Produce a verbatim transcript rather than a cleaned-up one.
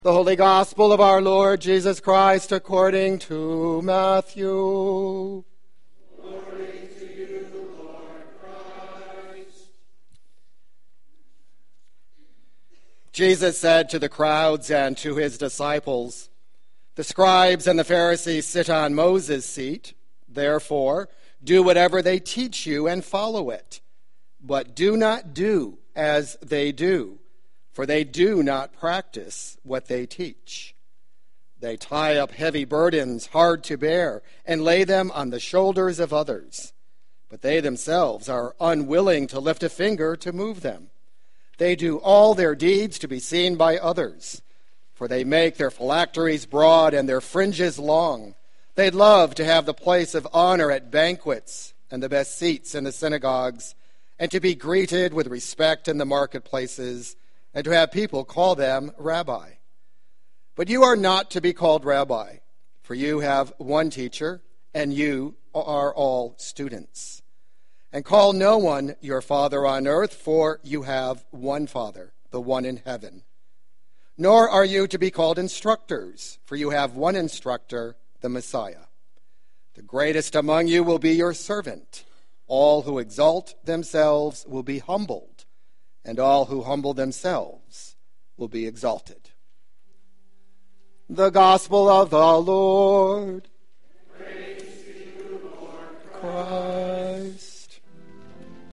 The Holy Gospel of our Lord Jesus Christ according to Matthew. Glory to you, Lord Christ. Jesus said to the crowds and to his disciples, "The scribes and the Pharisees sit on Moses' seat. Therefore, do whatever they teach you and follow it. But do not do as they do, for they do not practice what they teach. They tie up heavy burdens hard to bear and lay them on the shoulders of others, but they themselves are unwilling to lift a finger to move them. They do all their deeds to be seen by others, for they make their phylacteries broad and their fringes long. They love to have the place of honor at banquets and the best seats in the synagogues, and to be greeted with respect in the marketplaces, and to have people call them Rabbi. But you are not to be called Rabbi, for you have one teacher, and you are all students. And call no one your father on earth, for you have one Father, the one in heaven. Nor are you to be called instructors, for you have one instructor, the Messiah. The greatest among you will be your servant. All who exalt themselves will be humbled, and all who humble themselves will be exalted." The Gospel of the Lord. Praise to you, Lord Christ. Christ.